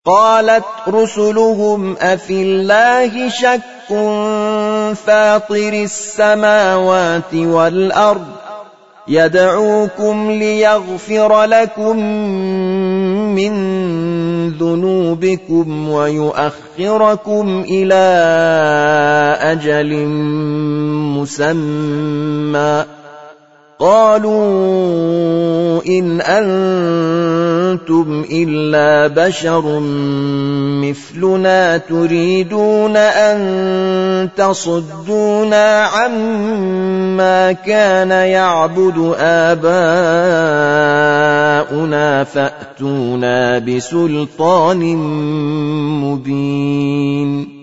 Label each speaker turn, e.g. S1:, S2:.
S1: قالت رسلهم أفي الله شك فاطر السماوات والأرض يدعوكم ليغفر لكم من ذنوبكم ويؤخركم إلى أجل مسمى قالوا إن أنتم إلا بشر مثلنا تريدون أن تصدونا عما كان يعبد آباؤنا فأتونا بسلطان مبين